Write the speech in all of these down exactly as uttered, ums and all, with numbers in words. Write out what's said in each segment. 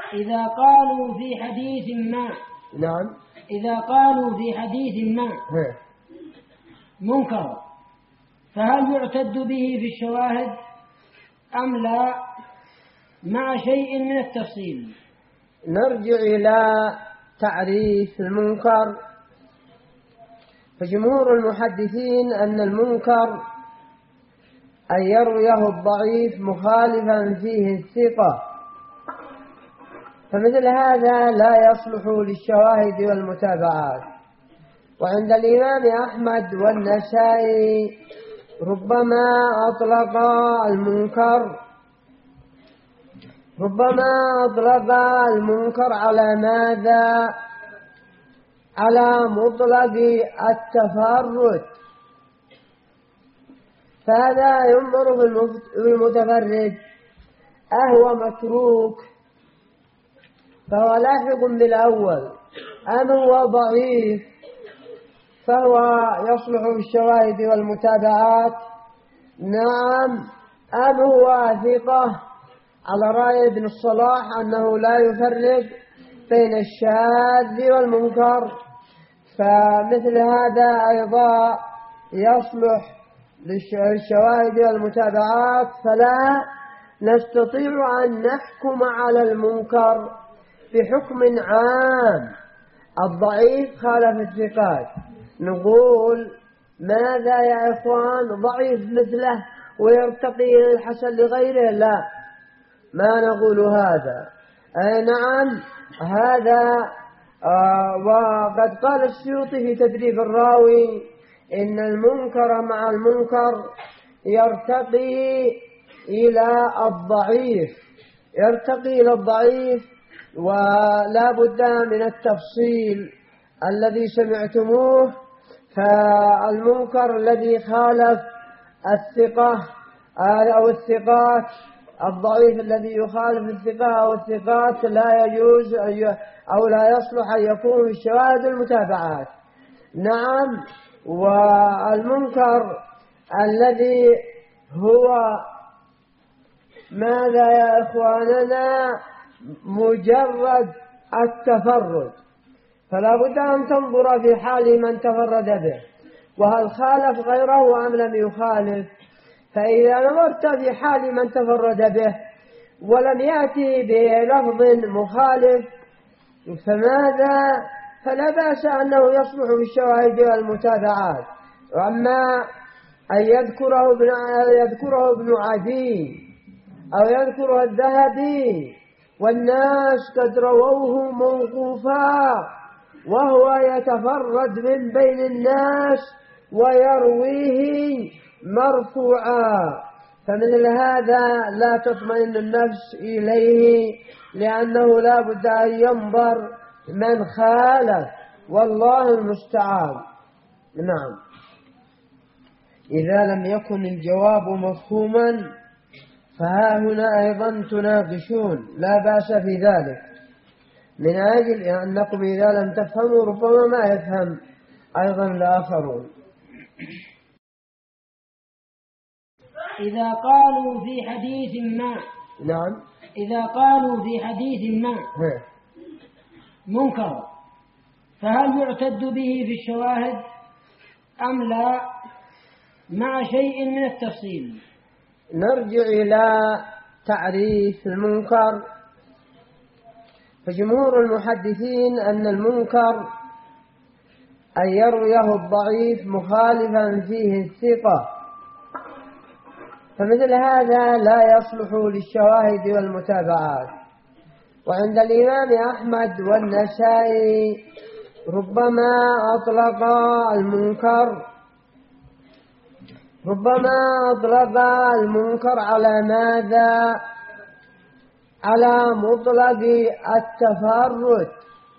إذا قالوا في حديث ما نعم إذا قالوا في حديث ما منكر فهل يعتد به في الشواهد أم لا مع شيء من التفصيل؟ نرجع إلى تعريف المنكر. فجمهور المحدثين أن المنكر أن يرويه الضعيف مخالفا فيه الثقة، فمثل هذا لا يصلح للشواهد والمتابعات. وعند الإمام أحمد والنسائي ربما أطلق المنكر ربما أطلق المنكر على ماذا؟ على مطلق التفرد، فهذا ينظر في المتفرد أهو متروك فهو لاحق بالأول أم هو ضعيف فهو يصلح بالشواهد والمتابعات؟ نعم. أم هو ثقة على رأي ابن الصلاح أنه لا يفرق بين الشاذ والمنكر، فمثل هذا أيضا يصلح للشواهد والمتابعات، فلا نستطيع أن نحكم على المنكر بحكم عام. الضعيف خالف الثقات، نقول ماذا يا إخوان ضعيف مثله ويرتقي إلى الحسن لغيره؟ لا، ما نقول هذا. أي نعم هذا آه وقد قال السيوطي في تدريب الراوي إن المنكر مع المنكر يرتقي إلى الضعيف يرتقي إلى الضعيف ولا بد من التفصيل الذي سمعتموه. فالمنكر الذي خالف الثقة أو الثقات، الضعيف الذي يخالف الثقة أو الثقات لا يجوز أو لا يصلح أن يكون في الشواهد المتابعات. نعم. والمنكر الذي هو ماذا يا إخواننا؟ مجرد التفرد، فلا بد أن تنظر في حال من تفرد به وهل خالف غيره أم لم يخالف. فإذا نظرت في حال من تفرد به ولم يأتي بلفظ مخالف فماذا؟ فلا بأس أنه يصلح بالشواهد والمتابعات. وأما أن يذكره ابن يذكره ابن عدي أو يذكره الذهبي والناس قد رووه موقوفا وهو يتفرد من بين الناس ويرويه مرفوعا، فمثل هذا لا تطمئن النفس إليه، لأنه لا بد أن ينظر من خالف، والله المستعان. نعم. إذا لم يكن الجواب مفهوما فها هنا أيضا تناقشون، لا بأس في ذلك، من أجل أنكم إذا لم تفهموا ربما ما يفهم أيضا الآخرون. إذا قالوا في حديث ما نعم إذا قالوا في حديث ما منكر فهل يعتد به في الشواهد أم لا مع شيء من التفصيل؟ نرجع إلى تعريف المنكر. فجمهور المحدثين أن المنكر أن يرويه الضعيف مخالفا فيه الثقة، فمثل هذا لا يصلح للشواهد والمتابعات. وعند الإمام أحمد والنسائي ربما أطلق المنكر ربما أطلق المنكر على ماذا؟ على مطلق التفرد،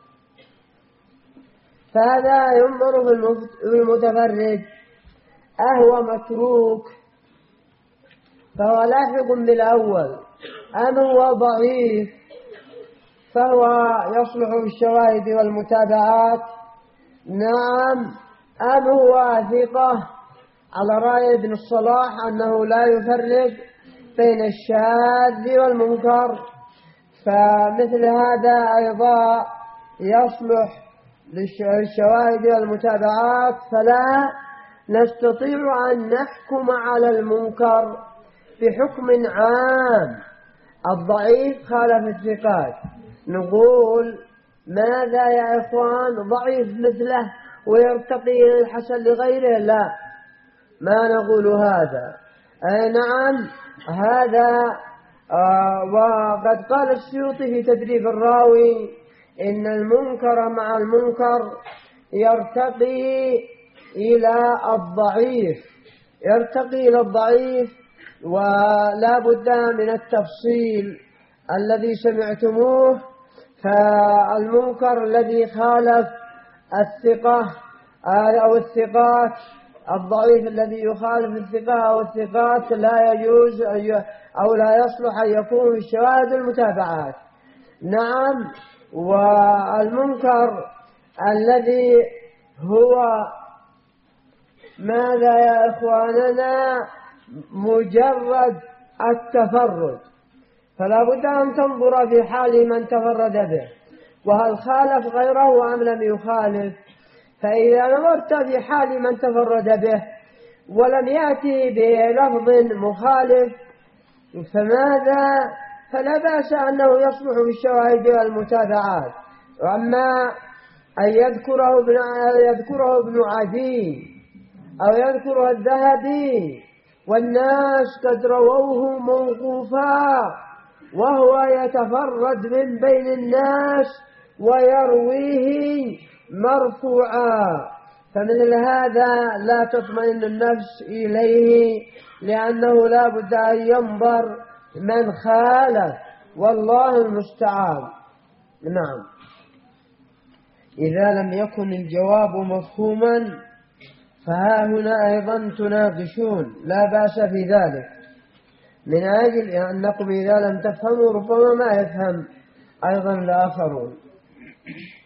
فهذا ينظر في المتفرد أهو متروك فهو لاحق بالأول أم هو ضعيف فهو يصلح بالشواهد والمتابعات؟ نعم. أم هو ثقة على رأي ابن الصلاح أنه لا يفرق بين الشاذ والمنكر، فمثل هذا أيضا يصلح للشواهد والمتابعات، فلا نستطيع أن نحكم على المنكر بحكم عام. الضعيف خالف الثقات، نقول ماذا يا إخوان ضعيف مثله ويرتقي إلى الحسن لغيره؟ لا، ما نقول هذا. أي نعم، هذا آه وقد قال السيوطي في تدريب الراوي إن المنكر مع المنكر يرتقي إلى الضعيف، يرتقي إلى الضعيف، ولا بد من التفصيل الذي سمعتموه. فالمنكر الذي خالف الثقة أو الثقات، الضعيف الذي يخالف الثقة أو الثقات لا يجوز أو لا يصلح أن يكون في الشواهد المتابعات. نعم، والمنكر الذي هو ماذا يا إخواننا؟ مجرد التفرد، فلا بد أن تنظر في حال من تفرد به، وهل خالف غيره أم لم يخالف. فإذا نظرت في حال من تفرد به ولم يأتي بلفظ مخالف فماذا؟ فلا بأس أنه يصلح بالشواهد والمتابعات. وأما أن يذكره ابن يذكره ابن عدي أو يذكره الذهبي والناس قد رووه موقوفا وهو يتفرد من بين الناس ويرويه مرفوعا، فمثل هذا لا تطمئن النفس إليه، لأنه لا بد أن ينظر من خالف، والله المستعان. نعم. إذا لم يكن الجواب مفهوما فها هنا أيضا تناقشون، لا بأس في ذلك، من أجل أنكم إذا لم تفهموا ربما ما يفهم أيضا الآخرون.